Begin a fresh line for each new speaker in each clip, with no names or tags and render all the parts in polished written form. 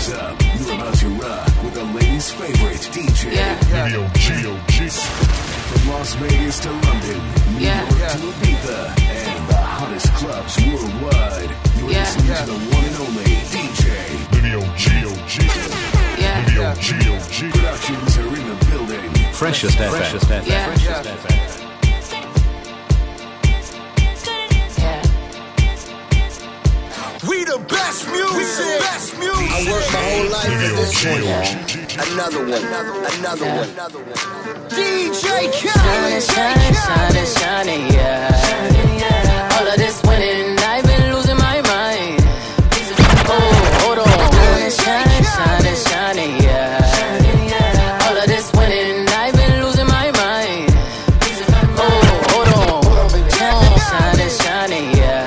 hands up. You're about to rock with the ladies' favorite DJ. Video G.O.G. From Las Vegas to London, New York to Ibiza, and the hottest clubs worldwide. You're listening to the one and only DJ. Video G.O.G. Video G.O.G. Productions are in the building.
Freshest FM.
We the best music. I worked my whole life for this one. Another one. DJ Khaled.
Shining, yeah. All of this winning, I've been losing my mind. Oh, hold on. Shining, yeah. All of this winning, I've been losing my mind. Oh, hold on. Shining, yeah.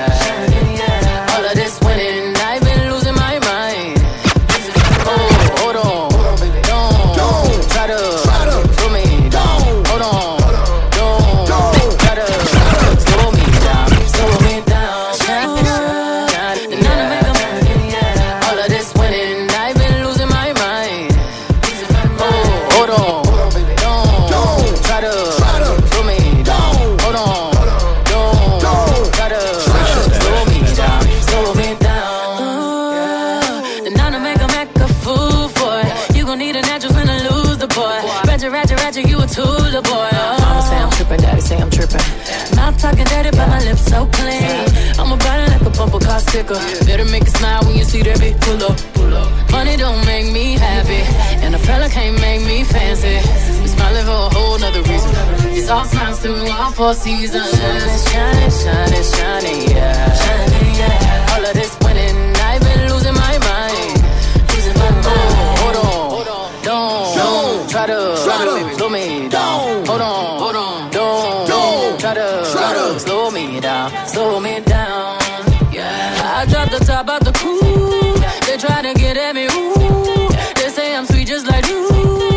Talking dirty, but my lips so clean. I'm a body like a bumper car sticker. Better make it smile when you see that bitch pull up. Money don't make me happy, and a fella can't make me fancy. We smiling for a whole nother reason. It's all smiles through all 4 seasons. Shining, yeah. All of this winning, I've been losing my mind. Hold on. Don't try to slow me down. Hold on. Don't try to slow me down. Yeah. I dropped the top out the coupe. They try to get at me, ooh. They say I'm sweet just like you.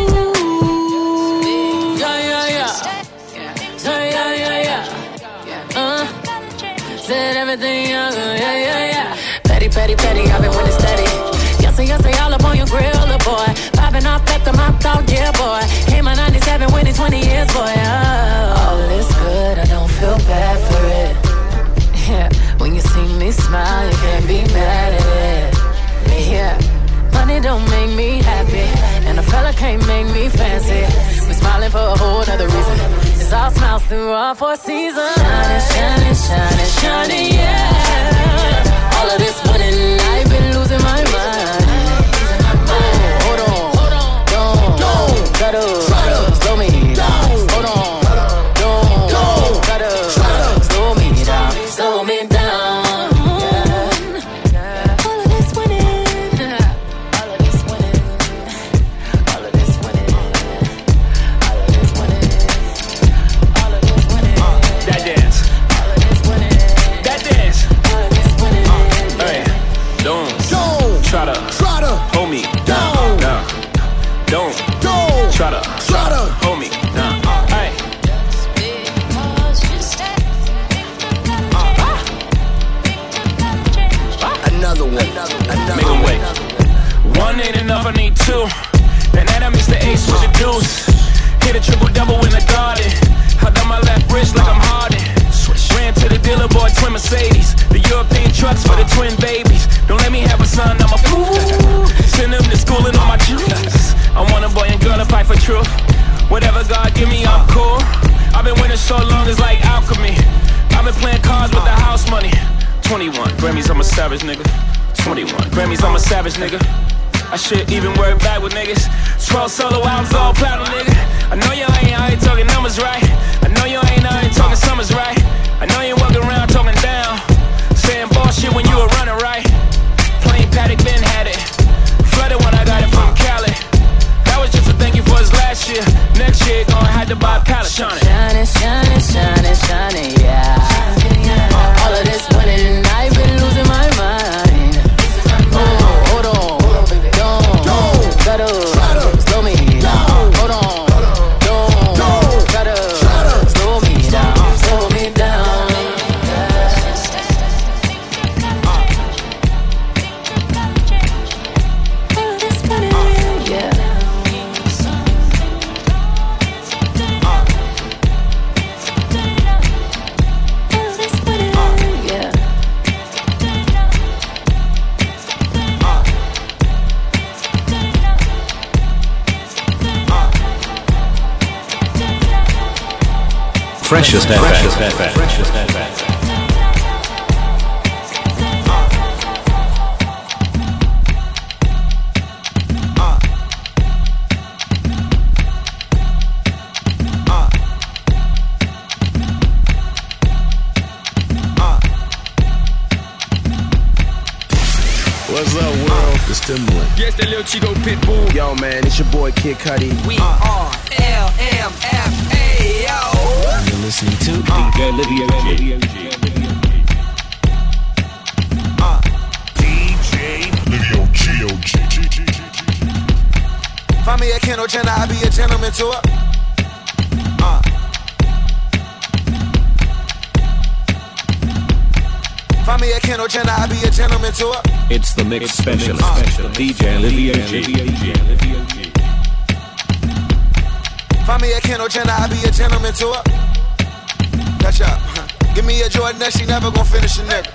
Yeah. Said everything young, yeah. Petty, I've been winning steady. Yes, all up on your grill, boy. Popping off at the mouth out, yeah, boy. Came on 97, winning 20 years, boy. All is good, I don't feel bad for it. Yeah, when you see me smile, you can't be mad at it. Yeah, money don't make me happy, and a fella can't make me fancy. We smiling for a whole other reason. It's all smiles through all 4 seasons. Shining, yeah. All of this winning, I've been losing my mind. Hold on. Don't try to slow me down. Hold on. Don't try to slow me down. Slow me down. All of this winning. All of this winning. All of this winning. All of this winning. All of this winning.
That dance.
All of this winning.
That dance.
All of this winning.
Hey, don't try to hold me down. Don't try to hold me down. Hey.
Another one.
Make 'em wait. One ain't enough, I need 2. And then I mix the ace with the deuce. Hit a triple-double in the garden. I done my left wrist like I'm Harden. Ran to the dealer, boy, twin Mercedes. The European trucks for the twin babies. Don't let me have a son, I'm a fool. Send them to school and all my juice. I want a boy and girl to fight for truth. Whatever God give me, I'm cool. I've been winning so long, it's like alchemy. I've been playing cards with the house money. 21 Grammys, I'm a savage nigga. 21 Grammys, I'm a savage nigga. I should even work back with niggas. 12 solo albums, all platinum, nigga. I know you ain't out here talking numbers right. I know you ain't out here talking summers right. I know you walking around talking down, saying bullshit when you were running right. Plain Paddock, Ben had it. Flooded when I got it from Cali. That was just a thank you for his last year. Next year, gonna have to buy a pallet. Shining, yeah.
All of this winning, I've been losing my mind. Hold on. Don't try to slow me down. Hold on. Don't try to slow me down. Slow me down. All
Freshest FM.
What's up, world? The Stimulant.
Yes, that little Chico Pitbull.
Yo, man, it's your boy Kid Cudi.
We are LMFA, yo.
You're listening to DJ Livio G.
DJ Livio G.
Find me at Kendall Jenner, I be a gentleman to her. Find me at Kendall Jenner, I be a gentleman to her.
It's the mix specialist, DJ Livio G.
Find me at Kendall Jenner, I be a gentleman to her. Catch up. Give me a Jordan that she never gon' finish a nigga.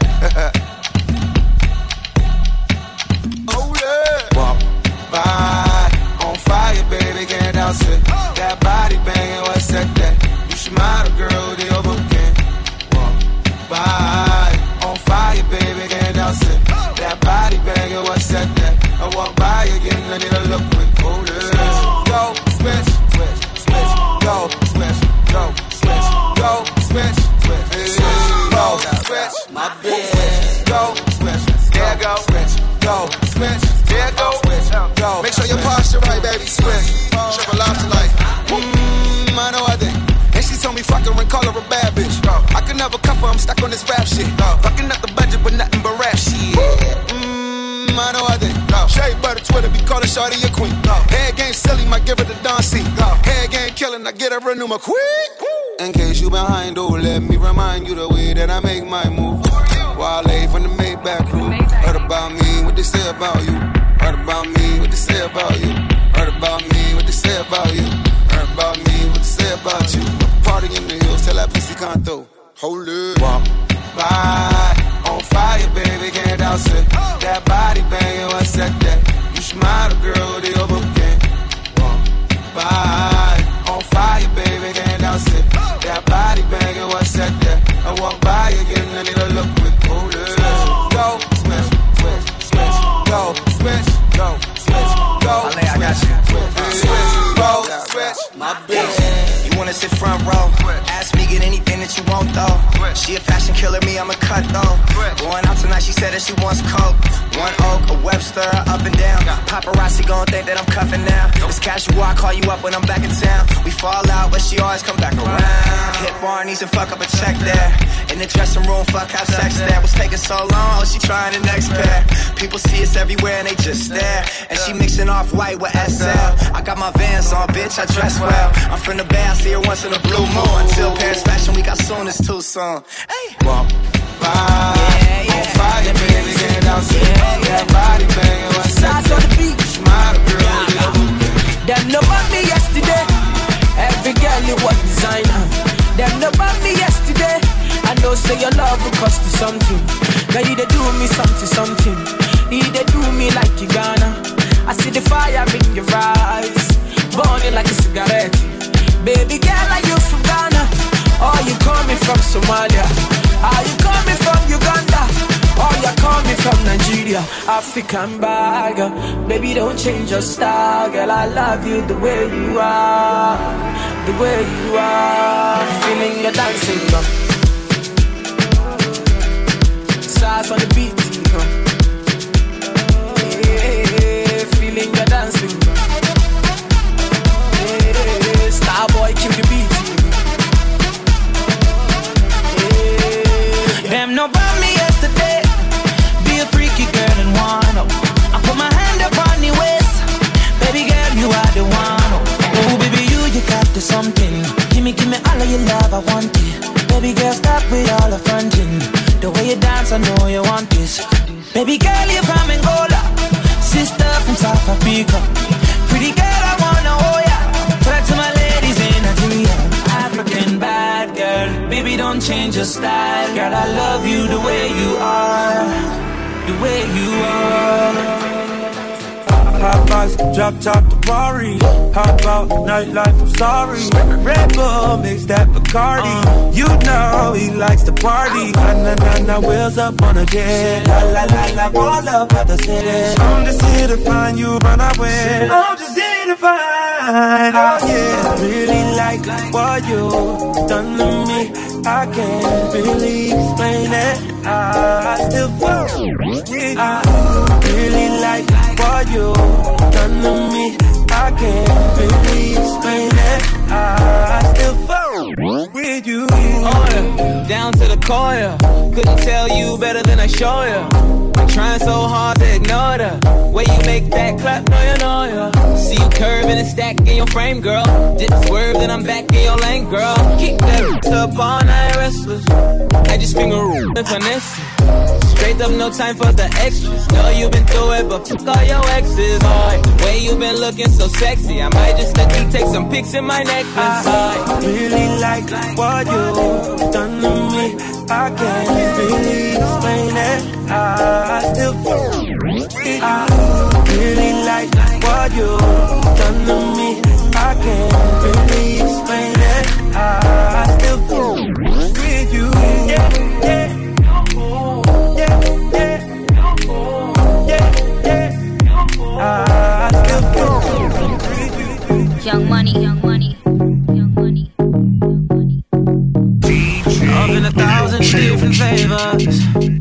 Oh yeah. Walk by, on fire, baby, can't douse it. That body banging, what's that? You should model, girl, the overkin. Walk by. Fire, baby, can't douse it. That body banging, what's that? I walk by again, I need a look quick. Hold it. Go, switch, switch, switch. Go, switch, go, switch. Go, switch, switch. Go, switch. My bitch. Go, switch. There go, switch. Go, switch. There go, switch. Go. Make sure your posture right, baby. Switch. Triple lobster like. I know I think. And she told me fuck her and call her a bad bitch. I could never cuff her, I'm stuck on this rap shit. Fucking up the budget, but nothing but rap shit. I know I think. Shade butter Twitter, be calling shawty a queen. Head game silly, might give her the Don C. Head game killing, I get her a new quick. In case you behind, oh, let me remind you the way that I make my move. Wale from the Maybach crew. Heard about me, what they say about you. Heard about me, what they say about you. Heard about me, what they say about you. Heard about me, what they say about you. Party in the hills, tell that pussy come through. Hold it. Walk by, on fire, baby, can't douse it. That body banging, what's that? You should model, girl, the overkin. Walk by, on fire, baby, can't douse it. That body banging, what's that? I walk by again, I need a look quick. Hold it. Go, switch, switch, switch. Go, switch, go, switch. Go, switch, I got you. Switch, go, switch. My bitch. You wanna sit front row? Ask me, get anything that you want though. She a fashion killer, me, I'm a cut though. Going out tonight, she said that she wants coke. One Oak, a Webster, up and down. Paparazzi gon' think that I'm cuffing now. It's casual, I call you up when I'm back in town. We fall out, but she always come back around. Hit Barney's and fuck up a check there. In the dressing room, fuck have sex there. Was taking so long, oh, she trying the next pair. People see us everywhere and they just stare. And she mixing off white with SL. I got my Vans on, bitch, I dress well. I'm from the Bay, I see her once in a blue moon. Until Paris Fashion Week, I soon is too soon. Hey. Walk by, on fire, baby, get down, that body banging, what's that? On the beat, smile, girl,
them know about me yesterday. Every girl you want designer. Them know about me yesterday. I know say your love will cost you something. Girl, you they do me something. You they do me like you gonna. I see the fire in your eyes, burning like a cigarette. Baby girl, are you from Ghana? Or you coming from Somalia? Are you coming from Uganda? Or you coming from Nigeria? African bagger. Baby, don't change your style. Girl, I love you the way you are. The way you are. Feeling your dancing, girl. Stars on the beat, girl. Yeah, feeling your dancing, girl. Yeah, Starboy, kill the beat. Them know about me yesterday. Be a freaky girl and one. I put my hand up on the waist. Baby girl, you are the one. Oh, baby, you got the something. Give me all of your love, I want it. Baby girl, stop with all the fronting. The way you dance, I know you want this. Baby girl, you from Angola. Sister from South Africa. Pretty girl, I wanna hold ya. Talk to my ladies in Nigeria. African bad girl, baby, don't change your style. Girl, I love you the way you are. The way you are.
Hot box, drop top the Rari. Hop out, nightlife, I'm sorry. Red Bull, mix that Bacardi. You know he likes to party. Na wheels up on a jet. La la la la, roll up at the city. I'm just here to find you, run away. I'm just here to find. Oh yeah, really like what you done to me. I can't really explain it. I still fall. I really like what you done to me. I can't really explain it. I still fall with you.
Oh yeah, down to the core, yeah. Couldn't tell you better than I show you. I'm trying so hard to ignore the way you make that clap, no you know ya. See you curving and stack in your frame, girl. Didn't swerve, then I'm back in your lane, girl. Keep that up all night restless. I just finger and finesse. Straight up, no time for the extras. Know you been through it, but fuck all your exes. Boy, way you been looking so sexy. I might just let you take some pics in my necklace.
I really like what you done to me. I can't really explain it. I still fall. I really like what you done to me. I can't really explain it. I still fall with you. Yeah, yeah.
Young money, young money, young money, young money.
Love in 1,000 different flavors.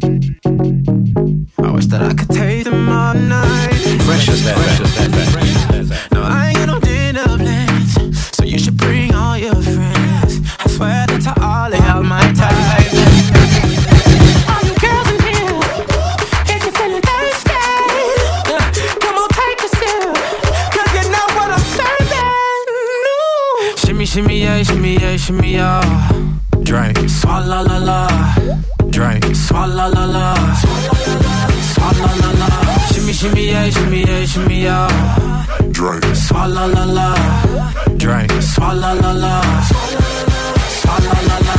I wish that I could taste them all night.
Fresh as that.
No, I ain't got no dinner plans, so you should bring all your friends. I swear that to all they have my type. All you girls in here, if you're feeling thirsty, come on, take a sip, 'cause you know what I'm serving. No. Shimmy, shimmy, yeah, shimmy, yeah, shimmy, yeah. Drink, swalla la la. Drink, swalla la la. Swalla la la. Shimmy, shimmy, yeah, shimmy, yeah, shimmy, yeah. Drink, swalla la la. Drink, swalla la la. Swalla la la.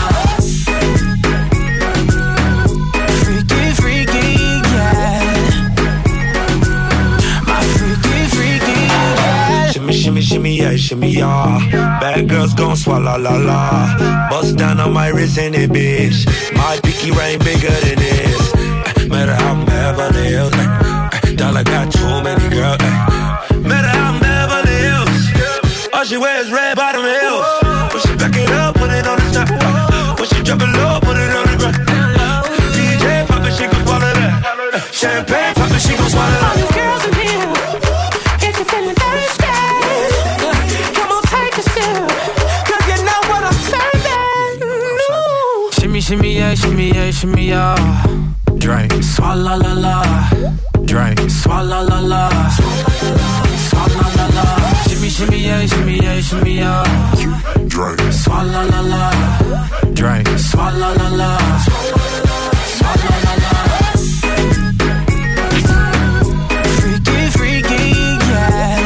Freaky, freaky, yeah. My freaky, freaky, yeah.
Shimmy, shimmy, shimmy, yeah, shimmy, yeah. Bad girls gon' swallow la la. Bust down on my wrist in it, bitch. My pinky ring bigger than this. Matter how I'm Beverly Hills. Dollar got too many girls. Matter how I'm Beverly Hills. All she wears red bottom heels. When she back it up, put it on the top. When she drop it low, put it on the ground. DJ pop it, she gon' swallow that. Champagne pop it, she gon' swallow that.
All you girls in here, if you're feeling thirsty, come on, take a sip, 'cause you know what I'm serving. No. Shimmy, shimmy, yeah, shimmy, yeah, shimmy, yeah. Drink, swalla la la. Drink, swalla la la. Swalla la la. Shimmy, shimmy, yeah, shimmy, yeah, shimmy, yeah. Drink, swalla la la. Drink, swalla la la. Swalla la la. Freaky, freaky, yeah.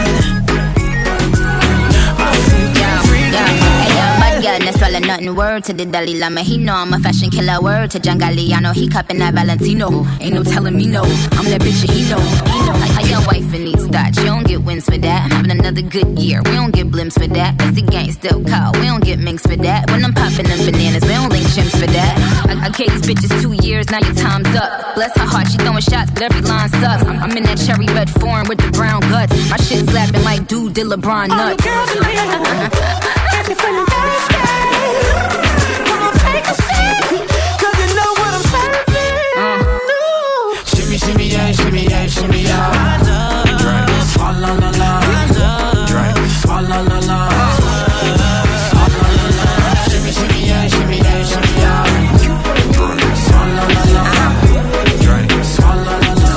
That's swallow nothing. Word to the Dalai Lama. He know I'm a fashion killer. Word to John Galliano. He cupping that Valentino. Ain't no telling me no. I'm that bitch and he know. I your wife in these thoughts. You don't get wins for that. I'm having another good year. We don't get blimps for that. That's the gang still call. We don't get minks for that. When I'm popping them bananas, we don't link chimps for that. I gave these bitches 2 years. Now your time's up. Bless her heart. She throwing shots, but every line sucks. I'm in that cherry red foreign with the brown guts. My shit slapping like dude did LeBron nuts.
All the girls in here, if you're feeling thirsty, come on, take a sip, 'cause you know what I'm serving. Shimmy, shimmy, yeah, shimmy, yeah, shimmy, yeah. Drink, swalla la la. Drink, swalla la la. Swalla la la. Shimmy, shimmy, yeah, shimmy, yeah, shimmy, yeah. Drink, swalla la la. Drink, swalla la la.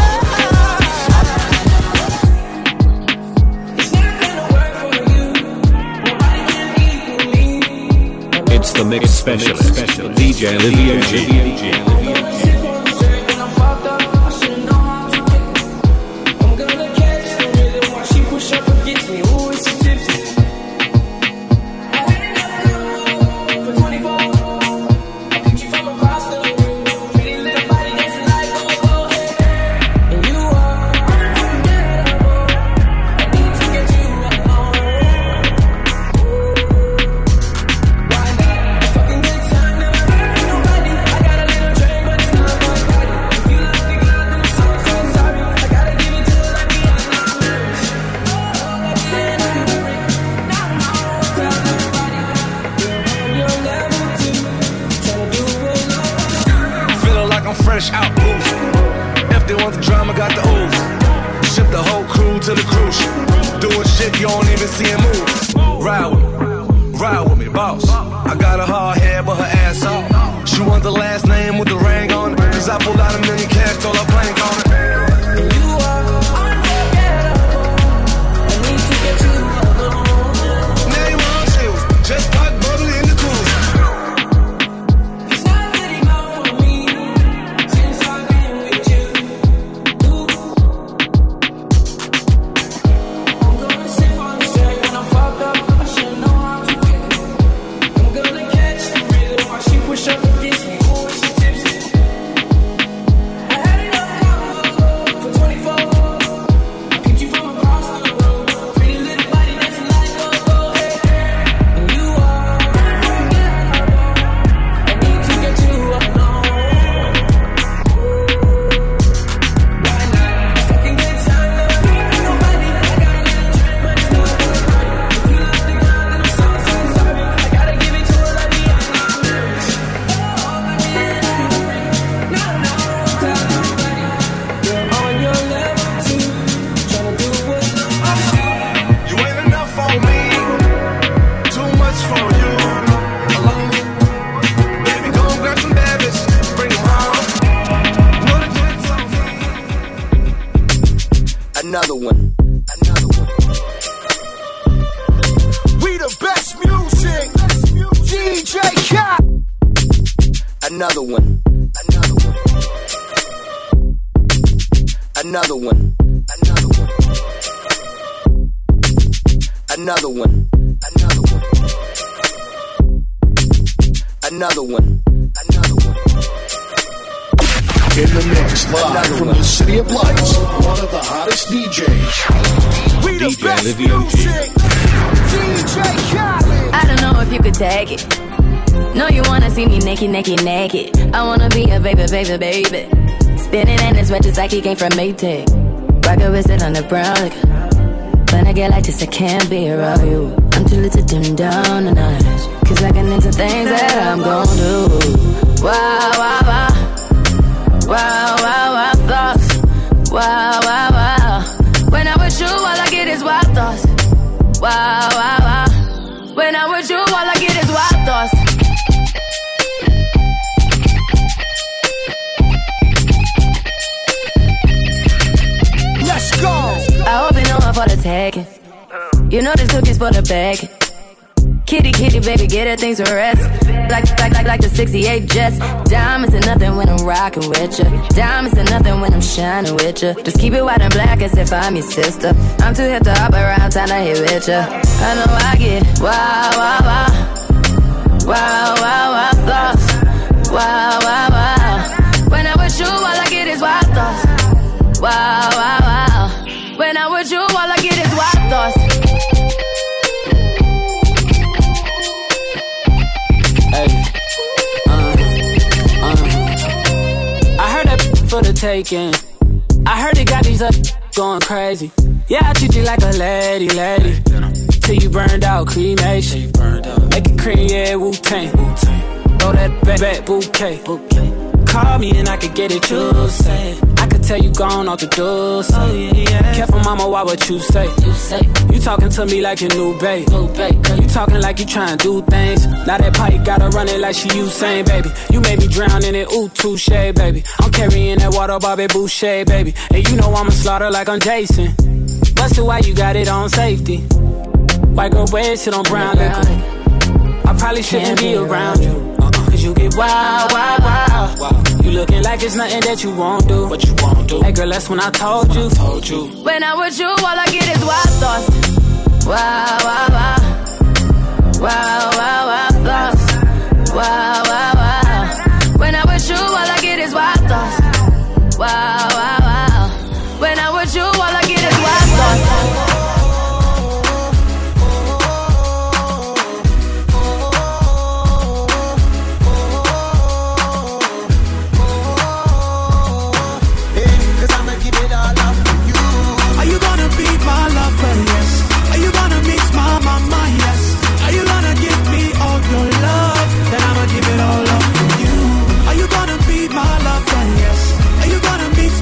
It's the mix specialist, DJ Olivia G.
want the drama, got the ooze. Ship the whole crew to the cruise ship. Doing shit you don't even see him move. Ride with me, boss. I got a hard head, but her ass off. She want the last name with the ring on it. Cause I pulled out $1 million cash, told her blank on it.
And you are unforgettable. I need to get you alone.
Now you want chills, just pop bubbly in the cruise.
It's not good enough for me since I've been with you. I'm gonna sip on the track when I'm fucked up. I should know how to get it. I'm gonna catch the rhythm while she push up against me. Oh, she tipsy. I had enough combo for 24. Picked you from across the road. Pretty little body dancing like a go. And you are unforgettable. I need to get you alone. Why not? Fucking good time, nobody. I gotta let you drink money, no party. If you love the girl, then I'm so sorry. I gotta give it to her like me, I'm not married. Oh, I can't not no time, nobody. You're on your level too, tryna do what I'm doing.
You ain't enough for me, too much for you. Alone, baby, go and grab some bad bitches, bring them home. Know the joint's on me.
Another one.
We the best music. DJ Cat.
Another one. Another one. Another one. Another one.
In the mix, live from the City of Lights, one of the hottest DJs.
We the
DJ
best
Livio G.
music. DJ Khaled.
I don't know if you could take it. No, you wanna see me naked, naked, naked. I wanna be a baby, baby, baby. Spinning in his red just like he came from Maytag. Rocket with it on the brown liquor. When I get like this, I can't be around you. I'm too little to dim down the notch. Cause I can into things that I'm gon' do. Wow, wow, wow. Wow, wow, wow, thoughts. Wow, wow, wow. When I'm with you, all I get is wild thoughts. Wow, wow, wow. When I'm with you, all I get is wild thoughts.
Let's go.
I hope you know I'm for the tagging. You know this cookie's for the bag. Kitty, kitty, baby, get her things to rest. Like the 68 Jets. Diamonds are nothing when I'm rocking with ya. Diamonds are nothing when I'm shining with ya. Just keep it white and black as if I'm your sister. I'm too hip to hop around, time to hit with ya. I know I get wow, wow, wow. Wow, wow, wow, thoughts. Wow, wow, wow. When I'm with you, all I get is wild thoughts. Wow, wow, wow. When I'm with you, all I get is wild thoughts.
I heard that for the taking. I heard it got these up going crazy. Yeah, I treat you like a lady. Till you burned out, cremation. Make it cream, yeah, Wu-Tang. Throw that back bouquet. Call me and I could get it, you say. I could tell you gone off the door. Oh, yeah. Careful, mama, why what you say? You talking to me like your new babe. You talking like you trying to do things. Now that pipe gotta run it like she Usain, baby. You made me drown in it, ooh, touche, baby. I'm carrying that water, Bobby Boucher, baby. And you know I'ma slaughter like I'm Jason. Busted, why you got it on safety? White girl wear shit on brown liquor. I probably shouldn't be around you. Cause you get wild, wild, wild. You looking like it's nothing that you won't do. What you won't do. Hey girl, that's when I told you.
When I'm with you, all I get is wild thoughts. Wow, wow, wow. Wow, wow, wow, thoughts. Wow, wow, wow. When I'm with you, all I get is wild thoughts. Wow, wow, wow. When I'm with you, all I get is wild thoughts.
All up for you. Are you gonna be my lover? Yes. Are you gonna meet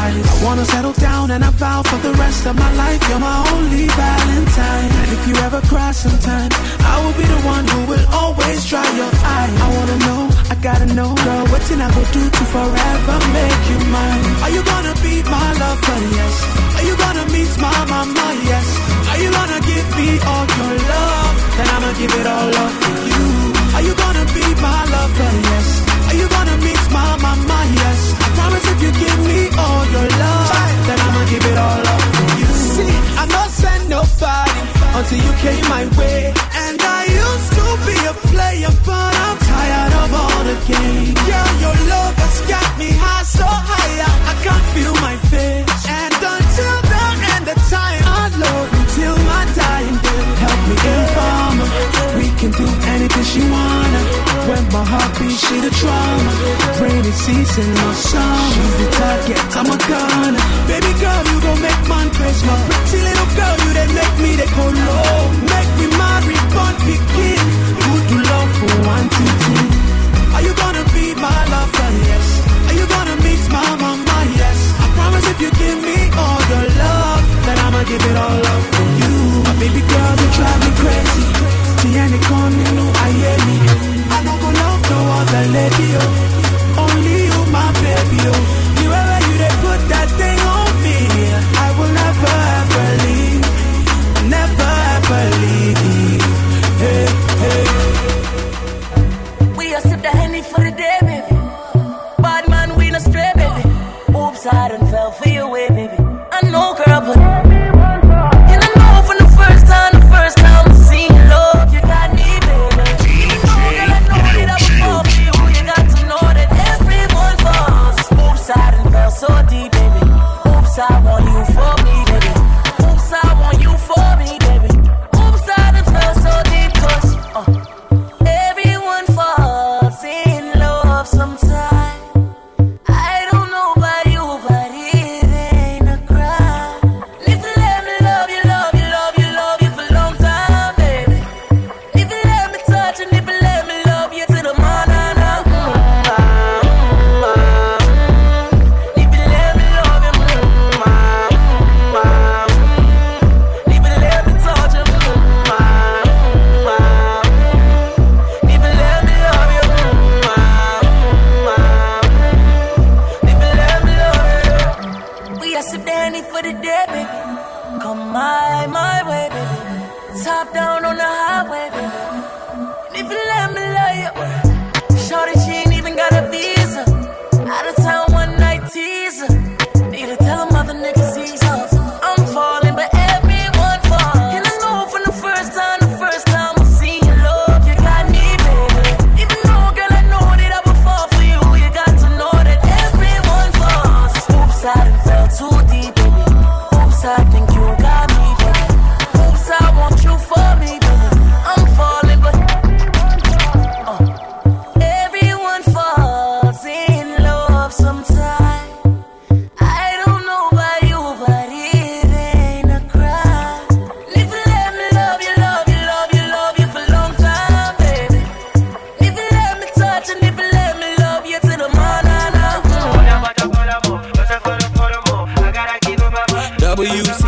eyes. I wanna settle down and I vow for the rest of my life you're my only Valentine. And if you ever cry sometimes, I will be the one who will always dry your eyes. I wanna know, I gotta know, girl, what I go do to forever make you mine. Are you gonna be my lover, yes? Are you gonna meet my mama, yes? Are you gonna give me all your love? Then I'ma give it all up for you. Are you gonna be my lover, yes? Are you gonna meet my mama, yes? I promise if you give me all your love, then I'ma give it all up for you. See, I not send nobody until you came my way. And I used to be a player, but I'm tired of all the games. Girl, your love has got me high, so high I can't feel my face. And until the end of time, I love you till my dying day. Help me inform her, we can do anything she wanna. When my heart beats, she the trauma. Rainy season, no sun. She's the target, I'm a gunner. Baby girl, you gon' make man crazy. My pretty little girl, you they make me they go low. Make me marry, born begin. Who do love for 1, 2, 3? Are you gonna be my lover, yes? Are you gonna meet my mama, yes? I promise if you give me all your love, then I'ma give it all up for you. My baby girl, you drive me crazy. Tiene con you, I hear me. I don't go love no other lady, oh. Only you, my baby, oh. You ever you they put that thing on me, I will never ever leave, never ever leave. Hey, hey.
We are sip the Henny for the day, baby. Bad man, we no stray, baby. Oops, I done fell for your way, baby. I know, girl, but and I know from the first time I seen love, you got me, baby. Girl, I know that I was fall for you. You got to know that everyone falls. Oops, I done fell so deep, baby. Oops, I want you for me, baby. Oops, I want you for me, baby. Oops, I done fell so deep, 'cause everyone falls in love sometime. I don't know about you, but it ain't a crime. If you let me love you, love you, love you, love you for a long time, baby. If you let me touch and if you let me love you to the morning, if you let me love you, if you let me touch you, if you let me love you, if you let me love you. We are sip the Henny for the day, baby. Come my way, baby. Top down on the highway, baby. And if you let me love you, shorty, she ain't even got a visa. Out of town one night teaser. Need to tell them other niggas he's off. I'm falling, but everyone falls. And I know from the first time I seen your love, you got me, baby. Even though, girl, I know that I would fall for you. You got to know that everyone falls. Oops, I done fell too deep, baby. Oops, I think you got me, baby. Oops, I want you for me, baby. I'm falling, but everyone falls in love sometime. I don't know about you, but it ain't a crime. If you let me love you, love you, love you, love you for a long time, baby. If you let me touch and if you let me love you to the morning.
WC.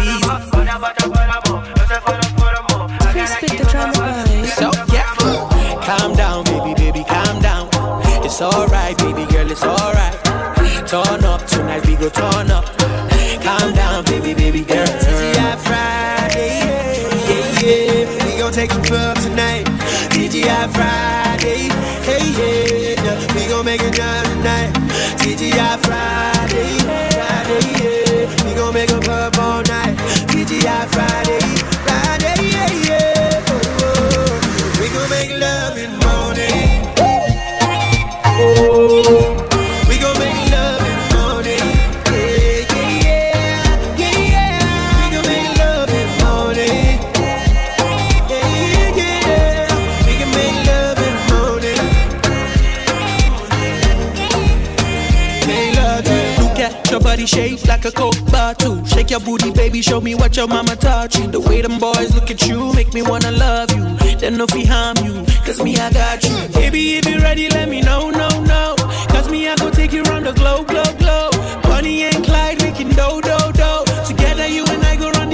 Chris picked the drama line.
So, yeah. Calm down, baby, calm down. It's alright, baby girl, it's alright. Turn up, tonight we go turn up. Calm down, baby girl, turn up.
Friday, yeah. We gon' take some club tonight. TGI Friday, hey, yeah. We gon' make it done tonight. TGI Friday, yeah. We gon' make a club all night. TGI Friday, yeah. Oh, we gon' make love in the morning. We gon' make love in the morning. Yeah. We gon' make love in the morning. Yeah. We can make love in the morning. Make love in the
Look at your body shaped like a Coke bottle. Shake your booty, baby, show me what your mama taught you. The way them boys look at you make me wanna love you. Then no fi harm you, 'cause me I got you. Baby, if you ready, let me know, no. 'Cause me I go take you round the globe. Bonnie and Clyde, we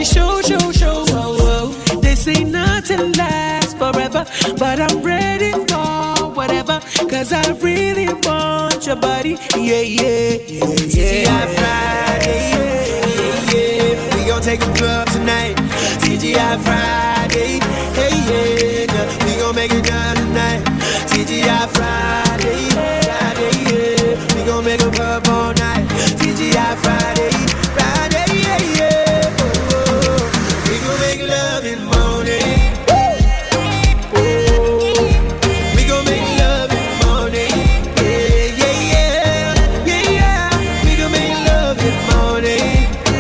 the show. They say nothing lasts forever, but I'm ready for whatever, cause I really want your body.
TGI Friday, we gon' take a club tonight. TGI Friday, we gon' make it done tonight. TGI Friday, we gon' make a club all night. TGI Friday, we gon' make love in the morning. We gon' make love in the morning. We gon' make love in the morning.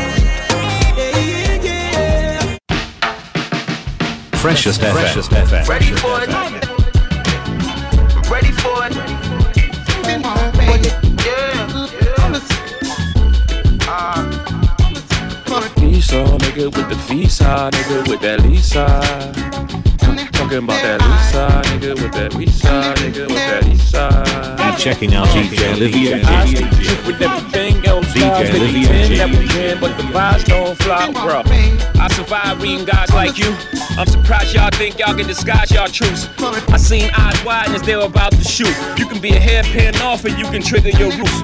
Freshest FM.
Ready for it. Ready for it.
Lisa, nigga with the visa, nigga with that Lisa. Talking about that Lisa, nigga with that Lisa, nigga with that Lisa.
And checking out DJ Olivia G.
With everything else,
DJ Olivia G.
But the vibes don't fly, bro. I survive reading guys like you. I'm surprised y'all think y'all can disguise y'all truths. I seen eyes widen as they were about to shoot. You can be a hairpin off and you can trigger your roots.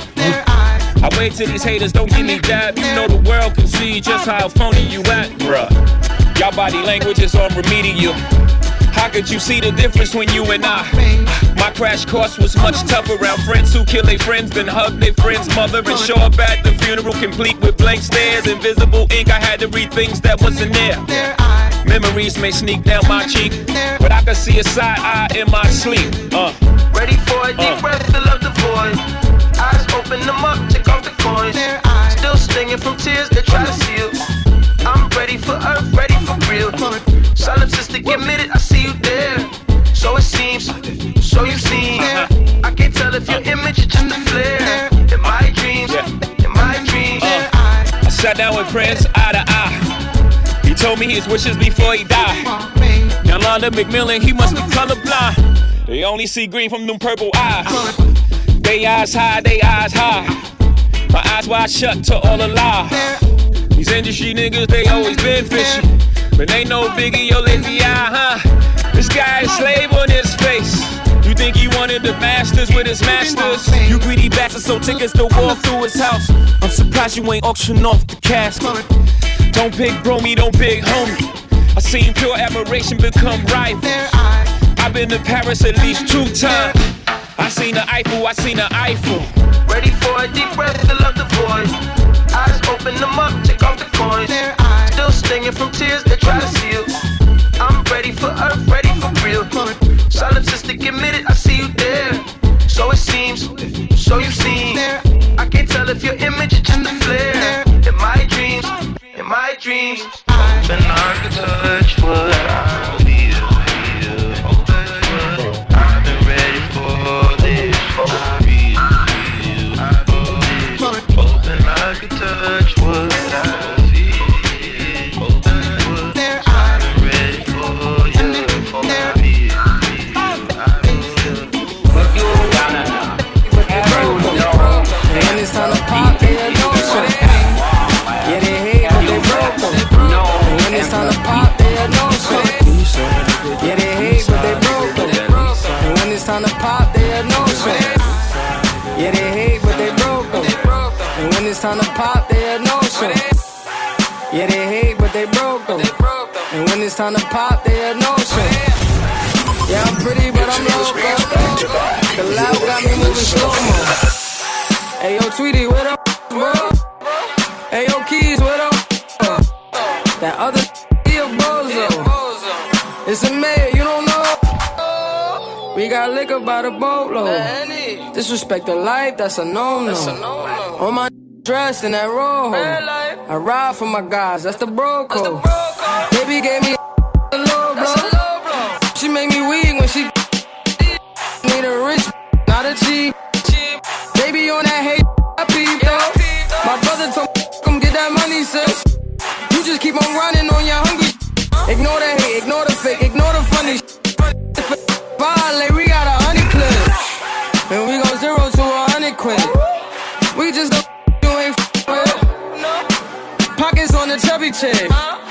I wait till these haters don't give me dab. You know the world can see just how phony you at, bruh. Y'all body language is on remedial. How could you see the difference when you and I? My crash course was much tougher around friends who kill their friends, then hug their friend's mother and show up at the funeral complete with blank stares, invisible ink. I had to read things that wasn't there. Memories may sneak down my cheek, but I can see a side eye in my sleep.
Ready for a deep breath, fill up the void. Eyes open them up, take off the coins. Still stinging from tears they try to seal. I'm ready for earth, ready for real. Solipsistic admitted, I see you there. So it seems, so you seem. I can't tell if your image is just a flare. In my dreams, in my dreams.
I sat down with Prince eye to eye. He told me his wishes before he died. Yolanda McMillan, he must be colorblind. They only see green from them purple eyes. They eyes high, they eyes high. My eyes wide shut to all the lies. These industry niggas, they always been fishy. But ain't no Biggie or Lazy Eye, huh? This guy is slave on his face. You think he wanted the masters with his masters? You greedy bastard, so tickets to walk through his house. I'm surprised you ain't auction off the casket. Don't pick bromie, don't pick homie. I seen pure admiration become rivals. I've been to Paris at least 2 times. I seen the Eiffel, I seen the Eiffel.
Ready for a deep breath, fill up the void. Eyes open them up, take off the coins. Still stinging from tears they try to seal. I'm ready for earth, ready for real. Solipsistic admitted, I see you there. So it seems, so you seem. I can't tell if your image is just a flare. In my dreams, in my dreams. Open I can touch what I feel. I've been ready for this. Open I can touch what I feel. I've been ready for you, for my feel. Fuck you down and
when it's time to pop, they don't show. Yeah, they hate, but they broke them. When it's time to pop, they don't show. Yeah, they hate, but they broke them. When it's time to pop, they don't show. Yeah, they hate, but they broke them. And when it's time to pop, they no show. Yeah, they hate, but they broke them. And when it's time to pop, they no show. Yeah, I'm pretty, but I'm loco. The loud got me moving slow-mo. Hey, yo, Tweety, where the bro? Hey, yo, Keys, where the that other he a bozo. It's a mayor, you don't know. We got liquor by the boatload. Disrespect the life, that's a no-no. On my dress in that rojo. I ride for my guys, that's the bro code. Baby gave me a low blow. She make me weak when she need a rich, not a cheap. Baby on that hate, I peep though. My brother told me, come get that money, sis. You just keep on running on your hungry. Ignore the hate, ignore the fake, ignore the funny. Violate, we got 100 clips. And we go 0 to 100 quid. We just don't you ain't with. Pockets on the chubby chick.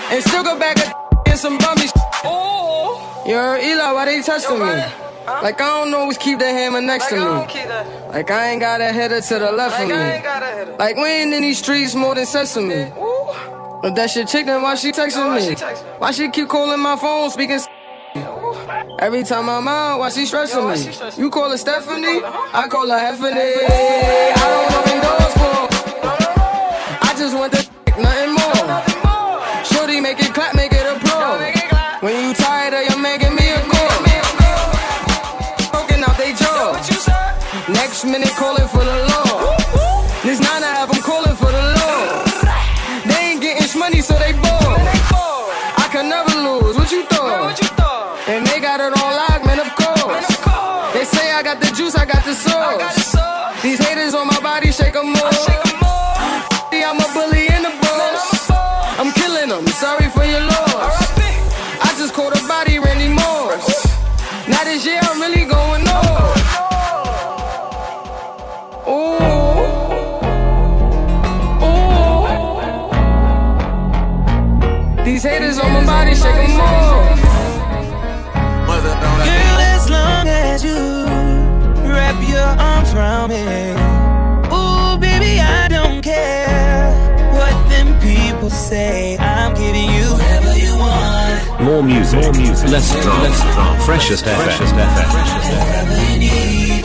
and still go back and some bummy. You heard Eli, why they testing me? Like I don't always keep the hammer next to me. Like I ain't got a header to the left of me. Like we ain't in these streets more than sesame. But that shit chick, then why she texting me? Why she keep calling my phone, speaking? Every time I'm out, why she stressing me? You call her Stephanie, I call her Heffany. I don't open doors for her. I just want the nothing more. Shorty make it clap, make it applaud. When you tired of your man, give me a call. Broken out they jaw. Next minute calling for the law. This 9 I have them calling for the law. They ain't getting money, so they bored. I can never lose. What you thought? And they got it on lock, man, of course. They say I got the juice, I got the sauce. These haters on my body, shake them more. I'm a bully in the boss. I'm killing them, sorry for your loss. I just caught a body, Randy Moss. Now this year I'm really going off. Ooh. These haters on my body, shake them off.
Girl, as long as you wrap your arms around me, ooh, baby, I don't care what them people say. I'm giving you whatever you want.
More music, less drama, freshest FM.
Whatever you need,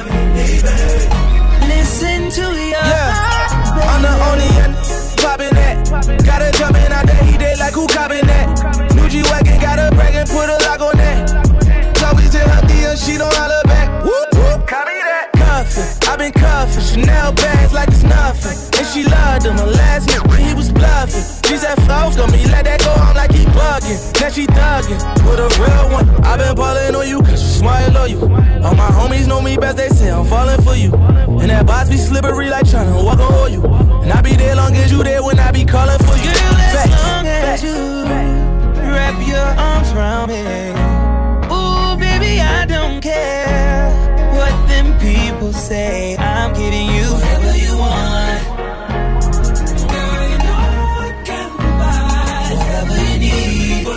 listen to your heart, baby.
I'm the only one poppin' that. Gotta jump in out there, he dead like who coppin' that. New G-Wagon, gotta brag and put a lock on that. Always in her DM, she don't holler back. Whoop, whoop, copy that. Cuffin', I been cuffin', Chanel bags like it's nothing. And she loved him, her last nigga, he was bluffing. She said, "F*** on me, let that go, I'm like he bugging." Now she thuggin' with a real one. I been ballin' on you, cause you smart and loyal. All my homies know me best, they say I'm fallin' for you. And that boss be slippery like tryna walk on oil you. And I be there long as you there when I be callin' for you.
Girl, as long as you wrap your arms around me, baby, I don't care what them people say. I'm giving you whatever you want. Girl, you know I can provide whatever you need.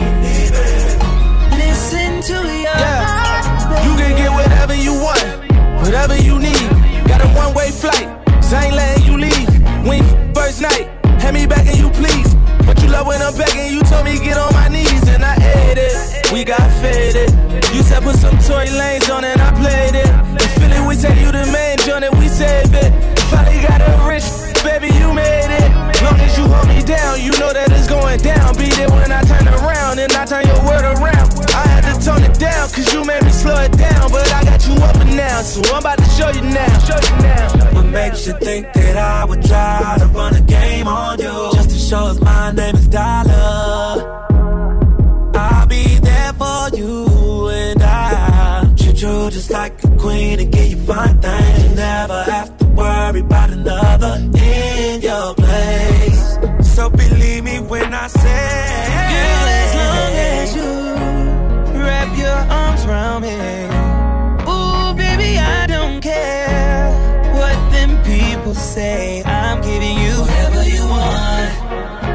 Listen to your heart,
you can get whatever you want, whatever you need. Got a one-way flight, so I ain't letting you leave. We ain't first night, hand me back and you please. But you love when I'm begging, you told me get on my knees and I ate it. We got faded. You said put some Tory Lanez on and I played it. In Philly we say you the main joint and we save it. Finally got a rich, baby you made it. Long as you hold me down, you know that it's going down. Be there when I turn around and I turn your word around. I had to tone it down cause you made me slow it down. But I got you up and down, so I'm about to show you now.
What makes you think that I would try to run a game on you? Just to show us my name is Dollar. I'll be there for you and I treat you just like a queen and give you fine things. You never have to worry about another in your place. So believe me when I say,
girl, as long as you wrap your arms around me, ooh, baby, I don't care what them people say. I'm giving you whatever you want.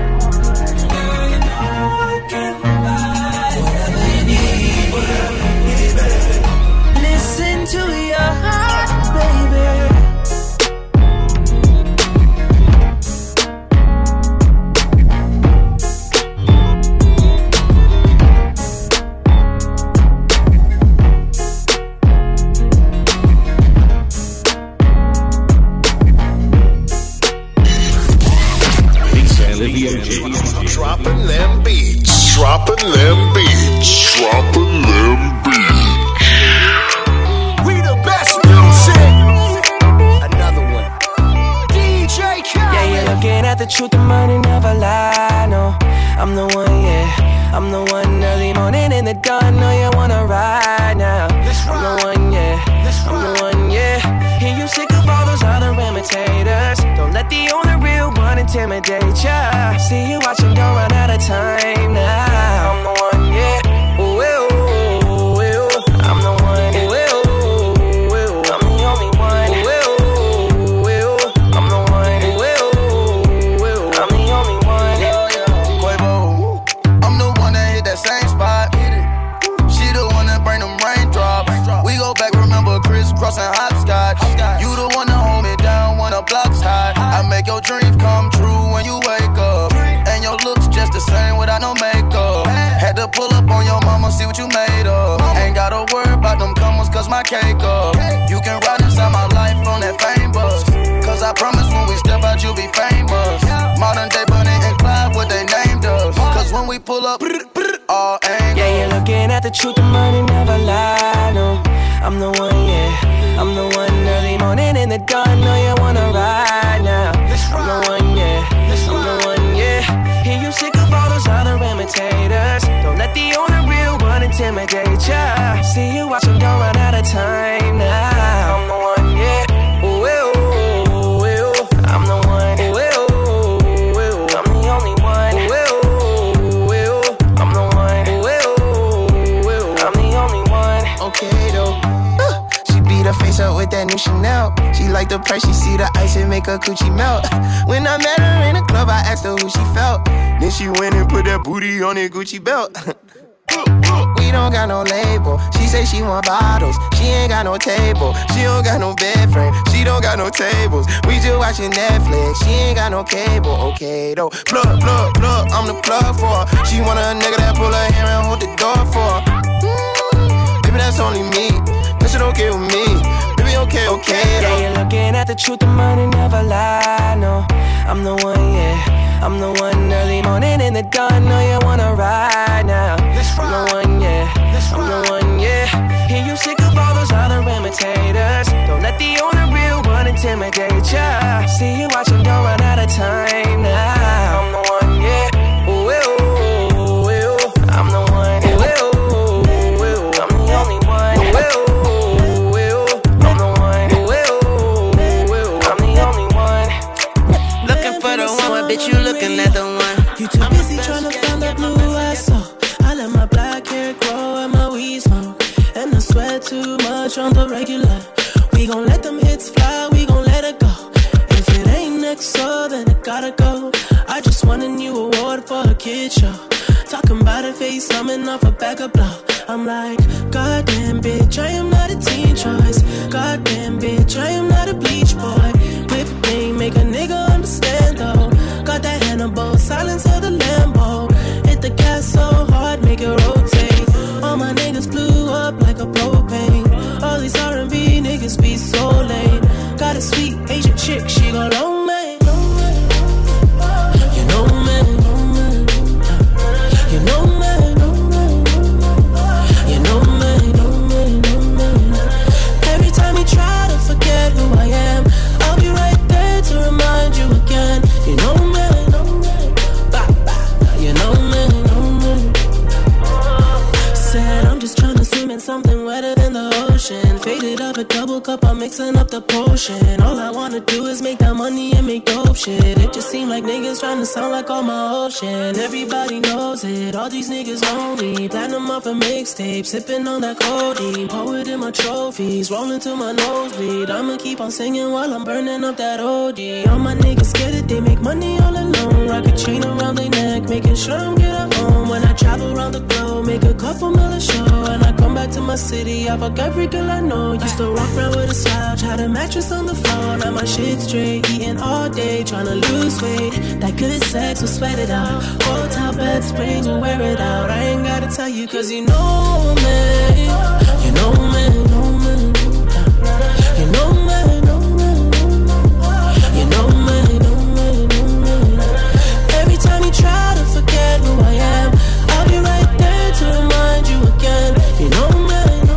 To your heart, baby.
Dropping them beats, dropping them beats, dropping them beats.
Looking at the truth, the money never lie, no. I'm the one, yeah. I'm the one early morning in the dawn. Know you wanna ride now. I'm the one, yeah. I'm the one, yeah. Hear you sick of all those other imitators. Don't let the only real one intimidate ya. See you watching, don't run out of time now. I'm the one, yeah. Ooh, ooh, ooh, ooh. I'm the one, ooh, ooh, ooh. I'm the only one, ooh, ooh, ooh. I'm the one, ooh, ooh, ooh. I'm the only one. Quavo.
tossing hopscotch. You the one to hold me down when the block's hot. I make your dreams come true when you wake up. And your looks just the same without no makeup. Had to pull up on your mama, see what you made of. Ain't gotta worry about them comers, cause my cake up. You can ride inside my life on that fame bus. Cause I promise when we step out, you'll be famous. Modern day Bonnie and Clyde, what they named us. Cause when we pull up, all angles.
Yeah, you're looking at the truth, the money never lie, no. I'm the one, yeah. I'm the one early morning in the dawn, know you wanna ride now. I'm the one, yeah. I'm the one, yeah. Hear you sick of all those other imitators. Don't let the only real one intimidate ya. See you watching, don't run out of time now. I'm the one, yeah. Ooh, ooh, ooh, ooh. I'm the one. Ooh, ooh, ooh. I'm the only one. Ooh, ooh, ooh. I'm the one. Ooh, ooh. I'm the only one.
Okay though. She beat her face up with that new Chanel. She like the price, she see the ice and make her coochie melt. When I met her in the club, I asked her who she felt. Then she went and put that booty on that Gucci belt. We don't got no label. She say she want bottles. She ain't got no table. She don't got no bed frame. She don't got no tables. We just watching Netflix. She ain't got no cable. Okay though. Plug, plug, plug. I'm the plug for her. She want a nigga that pull her hair and hold the door for her. Baby, that's only me. That shit okay with me. Baby, okay, okay though.
Yeah, you're looking at the truth, the money never lie, no. I'm the one, yeah. I'm the one early morning in the dawn, know you wanna ride now. I'm the one, yeah. I'm the one, yeah. Hear you sick of all those other imitators. Don't let the only real one intimidate ya. See you watching, don't run out of time now. I'm the one, yeah. Ooh, ooh, ooh. I'm the one. Ooh, ooh, ooh. I'm the only one. Ooh, ooh. I'm the one. Ooh, ooh. I'm the only one.
Looking for the one, bitch, you looking at the one.
You too busy trying to find that blue I saw. I let my black hair grow and my weed smoke. And I sweat too much on the regular. We gon' let them hits fly, we gon' let it go. If it ain't next, so then it gotta go. I just won a new award for a kid show. Talking about a face, coming off a bag of blow. I'm like, goddamn bitch, I am not a teen choice. Goddamn bitch, I am not a bleach boy. Whip game, make a nigga understand though. Got that Hannibal, silence of the Lambo. Hit the gas so hard, make it rotate. All my niggas blew up like a propane. All these R&B niggas be so lame. Got a sweet Asian chick, she gon' long man. You know man. You know man. You know man. Every time you try to forget who I am, I'll be right there to remind you again. You know man. You know man. Said I'm just tryna swim in something wetter than the ocean. Faded up a double cup, I'm mixing up the potion. All I wanna do is make that money and make dope shit. It just seem like niggas tryna sound like all my ocean. Everybody knows it, all these niggas lonely. Platinum off a mixtape, sipping on that codeine. Pour it in my trophies, rolling to my nosebleed. I'ma keep on singing while I'm burning up that OD. All my niggas scared that they make money all alone. Rock a chain around their neck, making sure I'm good at home. When I travel around the globe, make a couple million show. And I come back to my city, I fuck every girl I know. Used to walk around with a slouch, had a mattress on the floor. Now my shit straight, eating all day, tryna lose weight. That good sex will sweat it out. Hotel bed springs will wear it out. I ain't gotta tell you, cause you know me. You know me. You know me. You know me. Every time you try to forget who I am, I'll be right there to remind you again. You know me.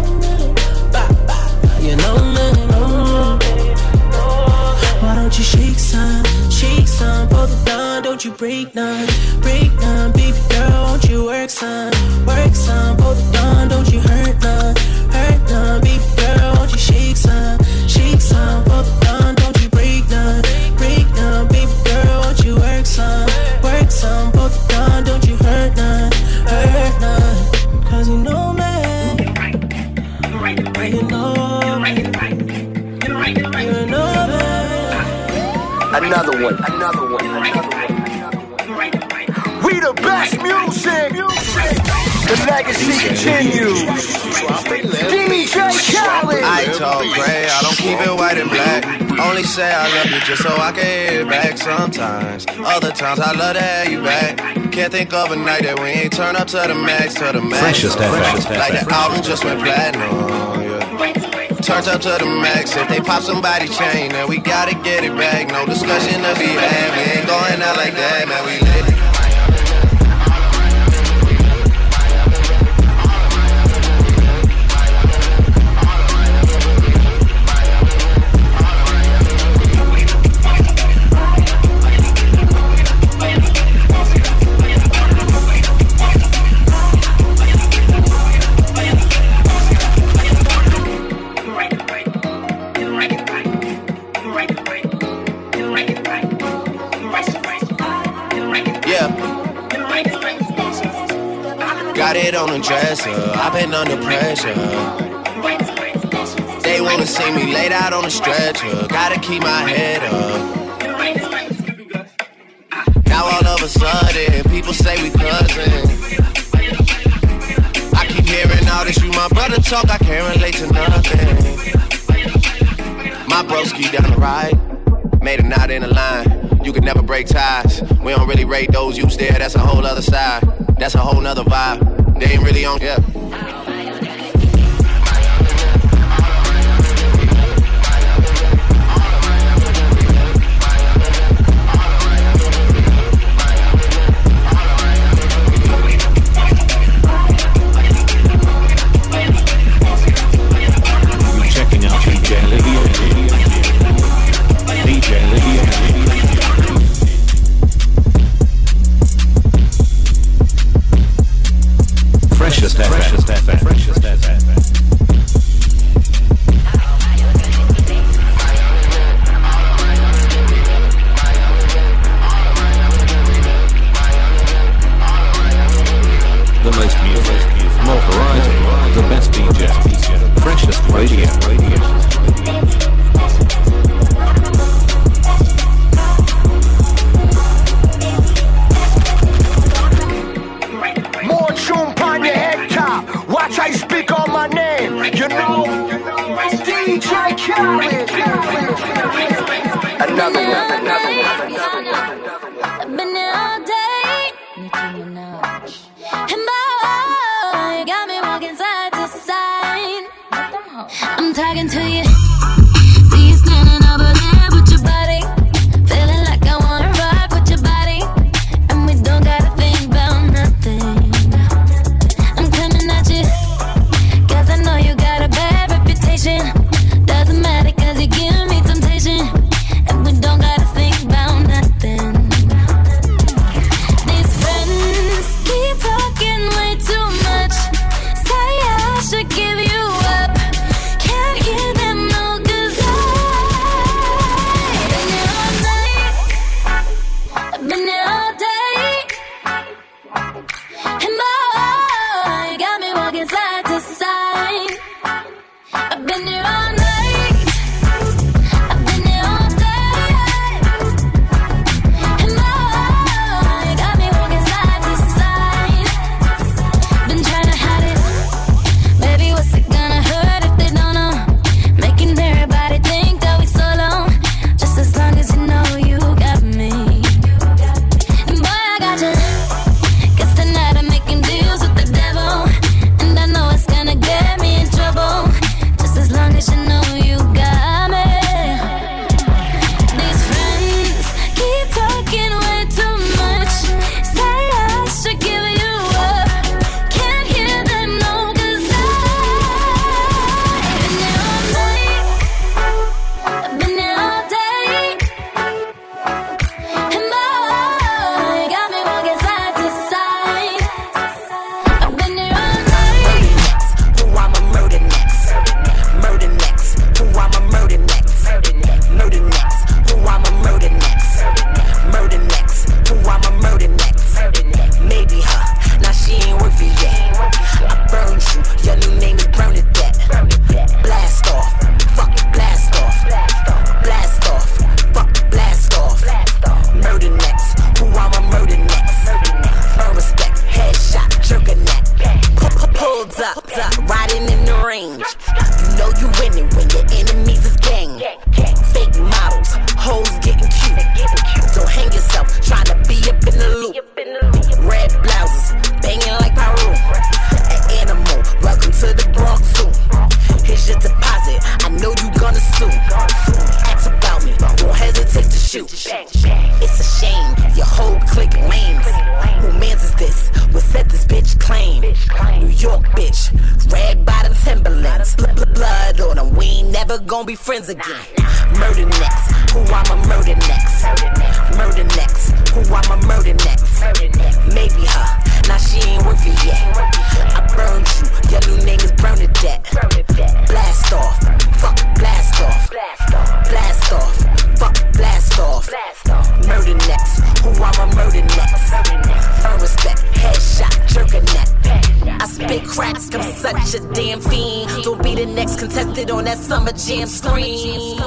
You know me. Why don't you shake some for the dawn? Don't you break none, baby girl. Won't you work some for the dawn? Don't you hurt none, baby girl. Won't you shake some for the dawn? Don't you break none, baby girl. Won't you work some for the dawn? Don't you hurt none, cause you know me. You know me. You know me.
Another one. We the best music. The legacy continues. DJ Khaled.
I told Gray
in black. Only say I love you just so I can hear it back sometimes. Other times I love to have you back. Can't think of a night that we ain't turn up to the max, to the max.
Freshest
Like the album just went platinum, yeah. Turns up to the max. If they pop somebody's chain, then we gotta get it back. No discussion to be had. We ain't going out like that, man. We lit. Got it on the dresser, I've been under pressure. They wanna see me laid out on the stretcher. Gotta keep my head up. Now all of a sudden, people say we cousins. I keep hearing all this, you my brother talk, I can't relate to nothing. My broski down the right, made a knot in the line. You could never break ties. We don't really rate those youths there, that's a whole other side. That's a whole nother vibe. They ain't really on, yeah.
You're checking out DJ Lydia. DJ Lydia. Freshest FM. Freshest FM. The most music, more variety, the best DJ. Freshest radio.
Watch I speak on my name, you know, DJ Khaled. Another one.
I've been there all day, Nicki Minaj. And boy, you got me walking side to side. I'm talking to you. See you standing over there with your body, feeling like I wanna rock with your body, and we don't gotta think about nothing. Doesn't matter cause you give me temptation, and we don't gotta think about nothing. These friends keep talking way too much, say I should give you up. Can't hear them no, cause I've been there all night, I've been there all day, and boy, you got me walking side to side. I've been there all night, I've been there all day, and boy, you got me walking side to side. Been trying to hide it, baby, what's it gonna hurt if they don't know? Making everybody think that we solo, just as long as you know you got me. And boy, I got you, 'cause tonight I'm making deals with the devil, and I know it's gonna get me in trouble. As long as you know you got me. These friends keep talking way too much, say I should give you up. Can't hear them no, 'cause I've been there all night, I've been there all day, and boy, you got me walking side to side. I've been there all night.
Who I'ma murder next? Murder next. Who I'ma murder next? Murder next. Who I'ma murder next? Murder next. Who I'ma murder next? Maybe her. Now she ain't worth it yet. I burned you. Your new name is Bernadette. Blast off. Fuck it, blast off. Blast off. Fuck it, blast off. Murder next. Who I'ma murder next? Earn respect. Headshot. Jerking that. Pulled up. Riding in the range. You know you winning when your enemies is gang. soon. Fake models, hoes getting cute. Don't hang yourself, trying to be up in the loop. Red blouses, banging like Peru. An animal, welcome to the Bronx Zoo. Here's your deposit, I know you gonna sue. Ask about me, won't hesitate to shoot. It's a shame, your whole clique lames. Who mans is this? What said this bitch claim? New York bitch, red bottom Timberlands. Blood on them, we ain't never gonna be friends again. Murder next, who I'ma murder next? Murder next, who I'ma murder next? Maybe her, now she ain't worth it yet. I burned you, your new name is Bernadette. Blast off, fuck blast off. Blast off, fuck blast off. Murder next, who I'ma murder next? Earn respect, headshot, jerk a neck. I spit cracks, I'm such a damn fiend. Don't be the next contestant on that Summer Jam screen.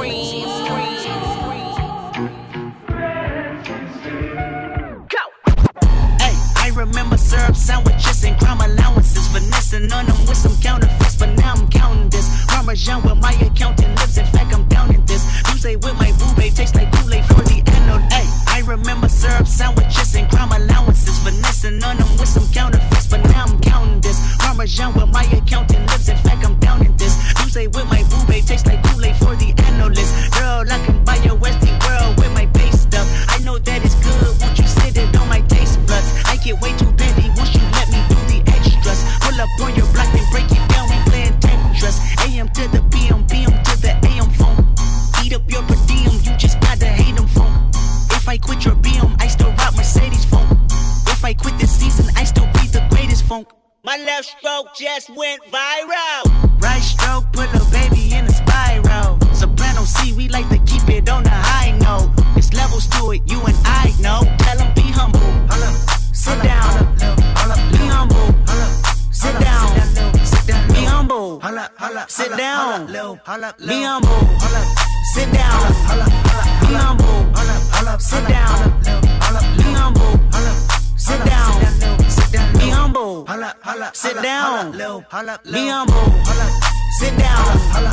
I remember syrup sandwiches and crime allowances, finessing on them with some counterfeits, but now I'm counting this. Parmesan where my accountant lives, in fact I'm down in this. Tuesday with my boo babe, tastes like Kool-Aid for the annual. I remember syrup sandwiches and crime allowances, finessing on them with some counterfeits, but now I'm counting this. Parmesan where my accountant lives, in fact I'm down in this. Tuesday with my boo babe, tastes like Kool-Aid for the analyst. Girl, I can buy your Westie world with my base stuff. I know that it's good, won't you sit it on my taste buds? I get way too petty, won't you let me do the extras? Pull up on your block and break it down, we playing Tetris. AM to the PM, PM to the AM phone. Eat up your per diem, you just gotta hate them phone. If I quit your BM, I still rock Mercedes phone. If I quit this season, I still be the greatest funk. My left stroke just went viral. Right stroke put a baby in a spiral. Soprano C, we like to keep it on the high note. There's levels to it, you and I know. Tell them be humble. Sit down. Be humble. Sit down. Be humble. Sit down. Be humble. Sit down. Be humble. Sit down. Be humble. Sit down. Be humble. Sit down. Be humble. Sit down.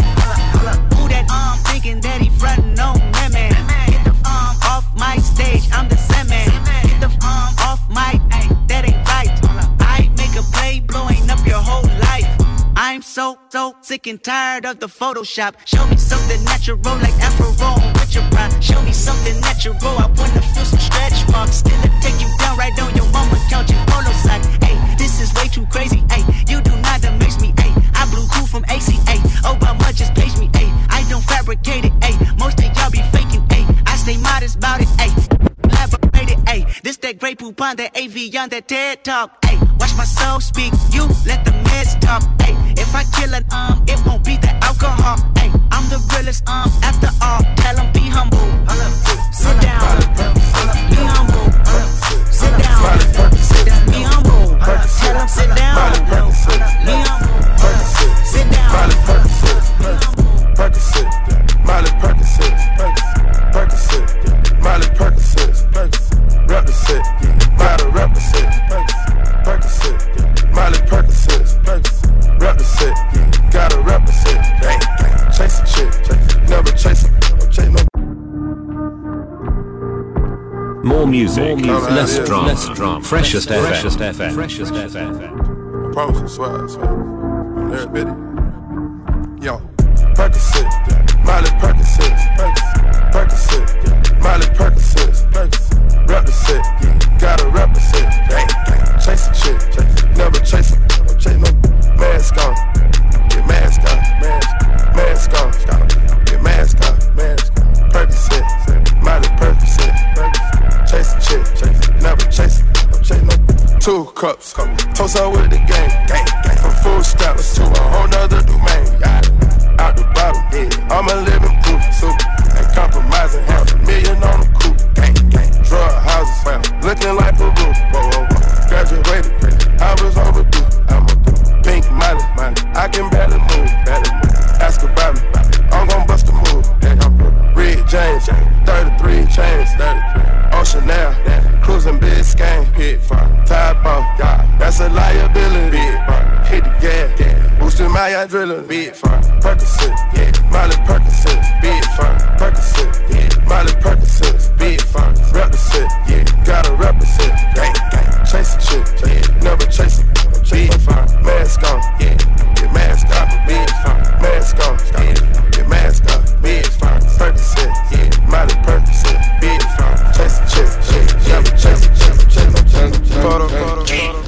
Who that thinking that he frontin' on women? Get the off my stage, I'm the semen. Get the off my, that ain't right. I make a play, blowing up your whole life. I'm so sick and tired of the Photoshop. Show me something natural like Afro with your pride. Show me something natural, I wanna feel some stretch marks. Still I take you down right on your mama couch in polo sock. Hey, this is way too crazy. Hey, you do not amaze me. Hey, I blew cool from ACA. Obama just page me. Hey, I don't fabricate it. Hey, most of y'all be faking. Hey, I stay modest about it. Hey, elaborated. Hey, this that great poop on that AV on that TED talk. Hey, watch my soul speak. You let the meds talk. Hey, if I kill it, it won't be the alcohol. Hey, I'm the realest, after all. Tell them be humble. Sit down. Be humble. Sit down. Be humble. Tell them sit down. Be humble. Sit down.
Percocet, Miley Percocet, Percocet, Miley Percocet, represent, Miley represent, Percocet, Miley Percocet, represent, gotta represent, chase a chick, never chase a, chase no.
More music, less drama, freshest FM.
I promise you, swear. I'm there, bitty. Yo, Percocet, Miley Percocet, Percocet, Miley Percocet, represent, gotta represent, chase a chick, never chase a, chase no, mask on, get mask on, mask on, get mask on, Percocet, Miley Percocet, chase a chick, never chase no. 2 cups, toast her with the gang, from food stamps to a whole nother domain. Out the bottle, I'm a living proof, ain't compromising, $500,000 on the coupe, drug houses, looking like a roof, graduated, I was overdue, pink Miley, I can barely move, ask about me, I'm gon' bust a move, Red James, 33 chains, Ocean now, cruising Biscayne, Tide Ball, that's a liability, Baby, my yacht driller, big fine. Percocet, yeah. Miley Percocet, big fine. Percocet, yeah. Miley Percocet, big fine. Represent, yeah. Gotta represent, gang, gang. Chase a chick, yeah. Never chase it, big fine. Mask on, yeah. Get mask off, big fine. Mask on, yeah. Get mask off, big fine. Percocet, yeah. Miley Percocet, big fine. Chase a chick, yeah. Never chase it, chase it. Photo, photo,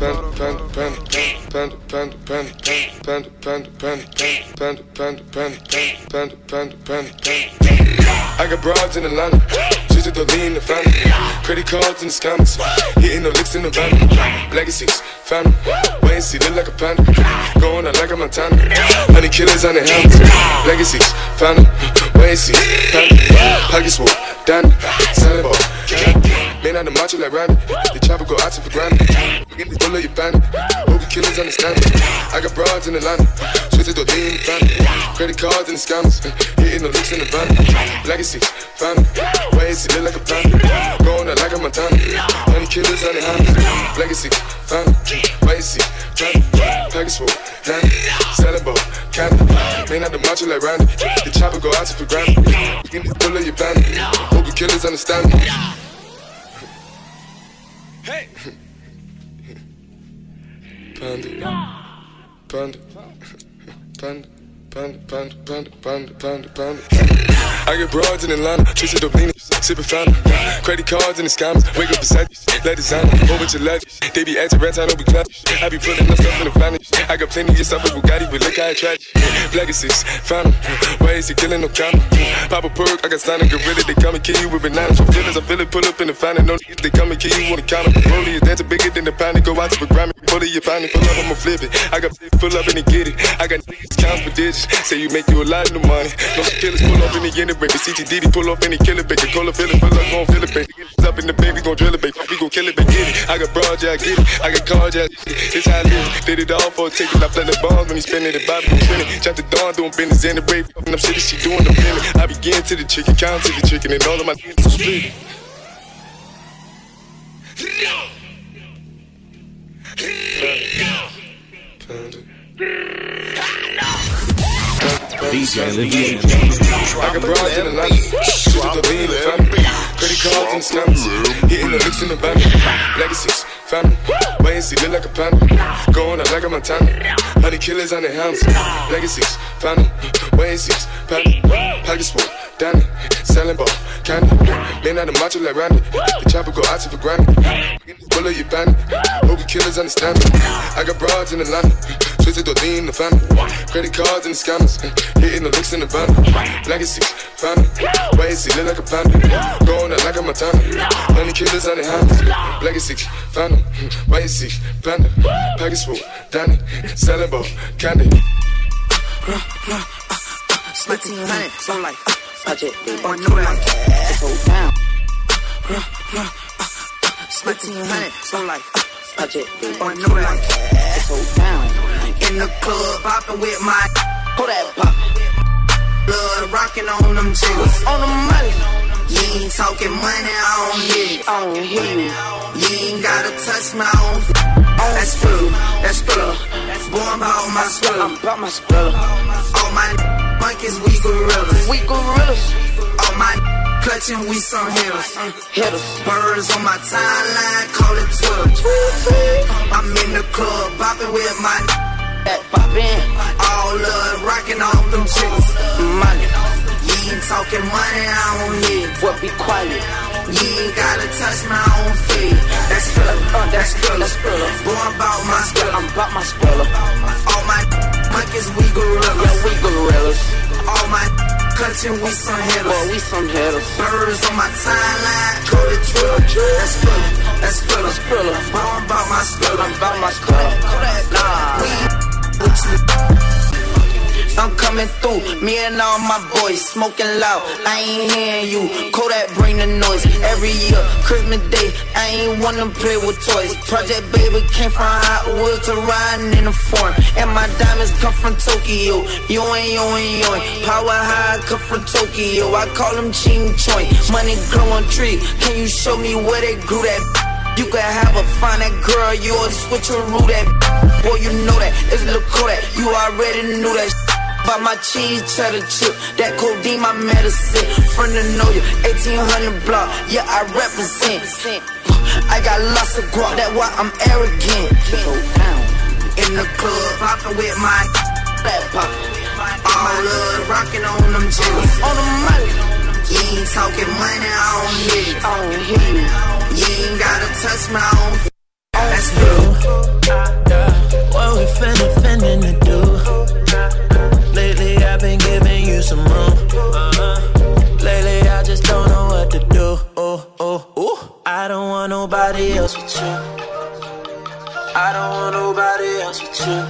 I got broads in Atlanta, just to lean in the family. Credit cards in the scammers, hitting the licks in the van. Legacies, family, wait and see, look like a panda. Going out like a Montana, honey killers on the helmets. Legacies, family, wait and see, family. Pockets full, Danny, selling ball. Man on the macho like Randy, the chopper go out to for granted. Get this bullet, you bandit. Hope you killers understand it. I got broads in Atlanta, switch to the lean in the family. Credit cards and the scammers, hitting the licks in the van. Legacy, family, wait and see, look like a panda. Going out like a Montana, honey killers on the hands. Legacy, family, wait and see, family. Package full, Danny, selling ball, candy. Man on the macho like Randy, the chopper go out to for granted. Get this bullet, you bandit. Hope you killers understand me. Hey! Panda, panda, panda, panda, panda, panda, panda, panda, panda. I get broads in Atlanta, twisted Dublin, sipping fountain. Credit cards and the scammers, wake up beside let designer, whole bunch of legends. They be acting rats, I don't be clap. I be putting my stuff in the family. I got plenty of stuff with Bugatti, but look how I tried. Legacies, fountain, ways to killing no comma. Pop a perk, I got signed a gorilla, they come and kill you with bananas. For feelings, I feel it, pull up in the fountain. No need, they come and kill you on the counter. Rolling your dancing bigger than the pound, go out to the Grammy. Pull it, you find it, pull up, I'ma flip it. I got pull up and they get it. I got niggas count for digits, say you make you a lot of money. No killers pull up in the end of break. CTD pull off any killer bait. Call a feeling, pull up, gon' feel it, baby. Up in the bed, we gon' drill it, baby. We gon' kill it, baby. Get it. I got broad, yeah, I get it. I got cards, yeah, it's how I live. Did it all for a ticket. I play the bombs when he spinning the Bobby, we spinning. Chop the dawn, doing business in the rape. Fucking up shit, she doing the feeling. I begin to the chicken, count to the chicken, and all of my niggas are split.
DJ Olivier.
I got broads in the line, shoot the lean in the family. Credit cards and scammers, hitting the licks in the van. Legacies, family, wait and see, look like a panda. Going out like a Montana, honey killers on the helmets. Legacies, family, wait and see, panda. Package full, Danny, selling ball, candy. Man out the macho like Randy, the chopper go out to for granted. Bullet, you bandit, hope you killers understand me. I got broads in Atlanta, twisted to lean in the family. Credit cards and the scammers, hitting the licks in the van. Legacies, family, wait and see, look like a panda. Going out like a Montana, honey killers on the hands. Legacies, family, wait and see, panda. Package full, Danny, selling ball, candy.
Smitty money, so like, budget, or no like, it's all down. Smitty money, so like, budget, or no like, it's all down. In the club, poppin' with my, hold that pop. Blood rockin' on them jiggers, on the money. You ain't talking money, I don't hear you. You ain't gotta touch my own. That's true, that's true. Boy, I'm about my skrilla. I'm about my skrilla. All my monkeys, we gorillas. We gorillas. All my clutching, we some hitters. Birds on my timeline, call it Twitter. I'm in the club, popping with my that poppin'. All love, rockin' off them chicks. Money. You ain't talking money, I don't hear. What be quiet? You ain't gotta touch my own feet. That's Skrilla, that's Skrilla. Boy, I'm about my Skrilla. I'm about my Skrilla. All my monkeys, we gorillas. Yeah, we gorillas. All my clutching, we some hitters. Boy, we some hitters. Birds on my timeline, call it Twitter. That's Skrilla, that's Skrilla. Boy, I'm about my Skrilla. I'm about my Skrilla. Nah, we with you. I'm coming through, me and all my boys smoking loud, I ain't hearing you. Kodak bring the noise, every year, Christmas Day, I ain't wanna play with toys. Project Baby came from Hot Wheels to riding in a foreign, and my diamonds come from Tokyo. Yoin, power high come from Tokyo. I call them Ching Choing, money grow on tree. Can you show me where they grew that?
You can have a fine that girl, you a switcheroo that. Boy, you know that, it's Lil Kodak, you already knew that. Buy my cheese, cheddar chip, that codeine, my medicine. Friend to know you, 1800 block, yeah, I represent. I got lots of guap, that's why I'm arrogant. In the club, poppin' with my back pocket. All love, rockin' on them jiggers. On the money. You ain't talking money, I don't hear you. You ain't gotta touch my own. That's true.
What we finna to do? Lately I've been giving you some room. Lately I just don't know what to do. I don't want nobody else with you. I don't want nobody else with you.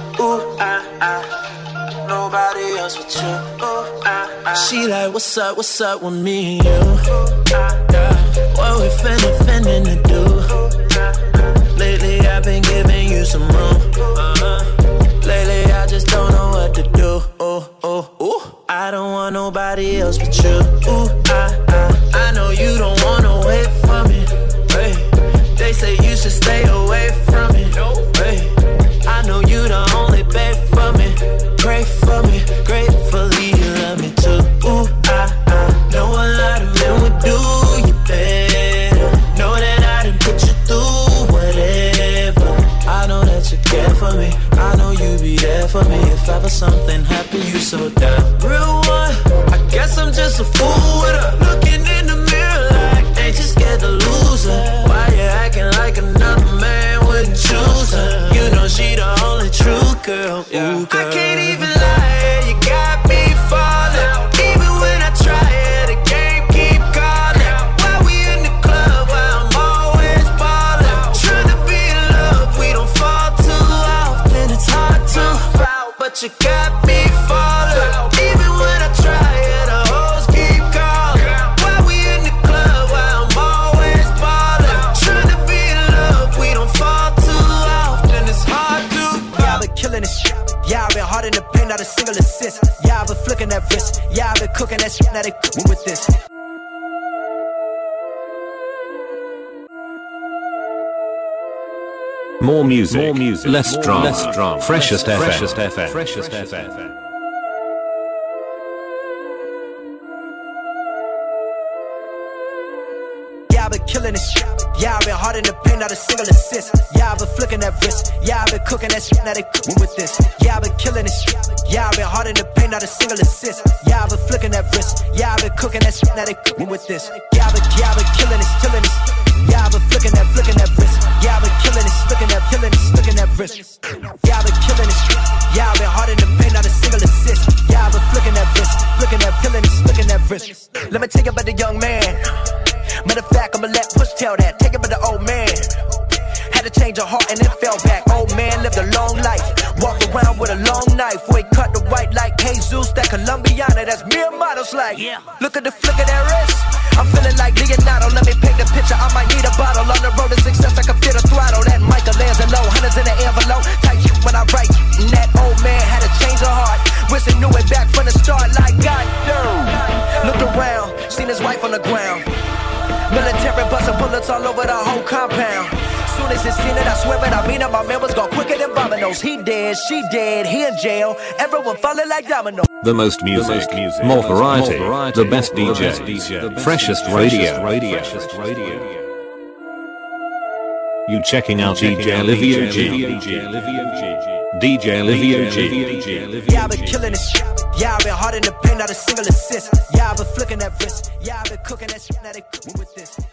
Nobody else with you. She like, what's up with me and you? What we finna to do? Lately I've been giving you some room. Lately I just don't know what to do. I don't want nobody else but you. I know you don't wanna wait for me. Hey, they say you should stay away from me. Hey, I know you the only babe for me. Pray for me, gratefully you love me too. I know a lot of men would do you better. Know that I done put you through whatever. I know that you care for me. I know you be there for me. If ever something happened, you so down. Real one, I guess I'm just a fool with her. Looking in the mirror like, ain't you scared to lose her? Why you acting like another man wouldn't choose her? You know she the only true girl. Ooh, girl. I can't even lie, you got me falling. Even when I try it, the game keep calling. While we in the club, where I'm always ballin'. Trying to be in love, we don't fall too often. It's hard to foul, but you got me falling. Even when I try it, the hoes keep calling. While we in the club, where I'm always ballin'. Trying to be in love, we don't fall too often. It's hard to.
Yeah, I've been killing this shit. Yeah, I've been hard in the paint, not a single assist. Yeah, I've been flicking that wrist. Yeah, I've been cooking that shit, now they cooking with this.
More music, less drama, Freshest FM.
Yeah, I've been killing this shit. Yeah, I've been hard in the paint, not a single assist. Yeah, I've been flicking that wrist. Yeah, I've been cooking that shit, now they cooking with this. Yeah, I've been killing this shit. Yeah, I've been hard in the paint, not a single assist. Yeah, I've been flicking that wrist. Yeah, I've been cooking that shit, now they cooking with this. Yeah, I've been killing this. Yeah, I've been flicking that wrist. Yeah, I've been killing this, flicking that wrist. Yeah, I've been killing this shit. Yeah, I've been hard in the paint, not a single assist. Yeah, I've been flicking that wrist, flicking that wrist. Let me tell you about the young man. Matter of fact, I'ma let Push tell that. Take it by the old man. Had to change her heart and then fell back. Old man lived a long life. Walked around with a long knife. Boy, cut the white like Jesus. That Colombiana, that's mere models like. Look at the flick of that wrist. I'm feeling like Leonardo. Let me paint the picture. I might need a bottle. On the road to success, I can feel the throttle. That Michelangelo, hundreds in the envelope. Tight shit when I write. And that old man had to change her heart. Wish he knew it back from the start. Like God damn. Looked around, seen his wife on the ground. Military busting bullets all over the whole compound. Soon as he seen it, I swear it, I mean it. My man was gone quicker than dominoes. He dead, she dead, he in jail. Everyone falling like dominoes.
The most music, more variety, the best DJ, freshest radio. You checking out DJ Livio G. DJ Livio G.
Yeah, I've been killing this shit. Yeah, I've been hard in the paint, not a single assist. Yeah, I've been flicking that wrist. Yeah, I've been cooking that shit, now they cooking with this.